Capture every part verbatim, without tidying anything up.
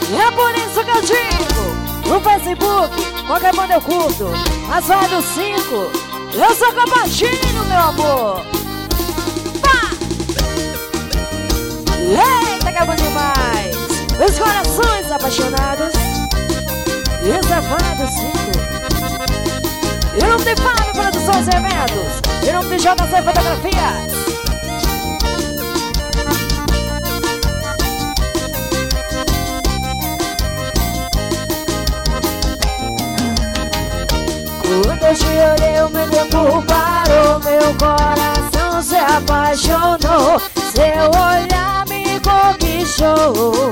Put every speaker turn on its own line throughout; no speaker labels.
É por isso que eu digo, no Facebook, qualquer banda eu curto, mas vai do cinco, eu sou compartilho, meu amor. Pá! Eita, que é bom demais. Os corações apaixonados e safado cinco. E não tem Fábio Produções e Eventos, e não tem J C Fotografias. Quando eu te olhei, o meu tempo parou, meu coração se apaixonou, seu olhar me conquistou.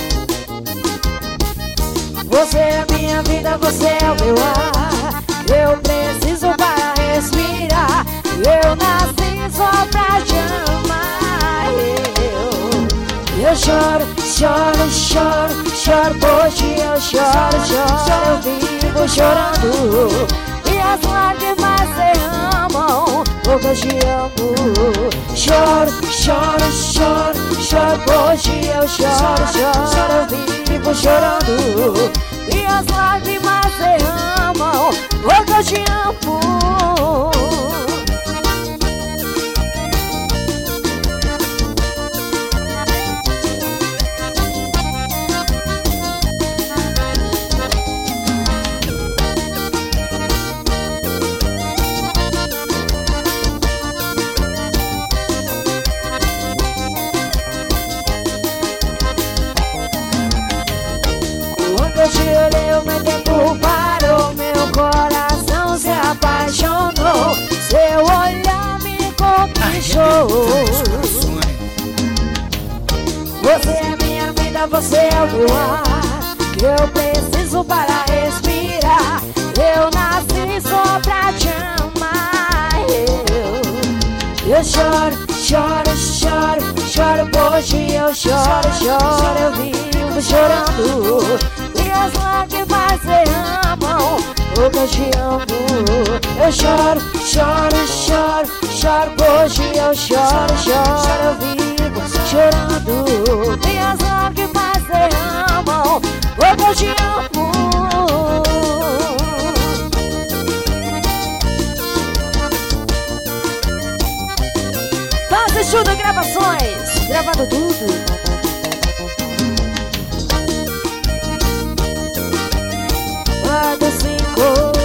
Você é minha vida, você é o meu ar, eu preciso para respirar, eu nasci só pra te amar. Eu, eu choro, choro, choro, choro por ti, eu choro, choro, eu vivo chorando. E as lágrimas derramam, porque eu te amo. Choro, choro, choro, choro por ti, eu choro, choro, eu vivo chorando. E as lágrimas derramam, porque eu te amo. Eu te olhei, o meu tempo parou, meu coração se apaixonou, seu olhar me conquistou. Você é minha vida, você é o meu ar, que eu preciso para respirar, eu nasci só pra te amar. Eu, eu choro, choro, choro, choro por ti, eu choro, choro, eu vivo chorando. E as lágrimas derramam, porque eu te amo. Eu choro, choro, choro, choro por ti, eu choro, choro, eu vivo chorando. E as lágrimas derramam, porque eu te amo. Faz estudo gravações, gravando tudo. Vai do cinco.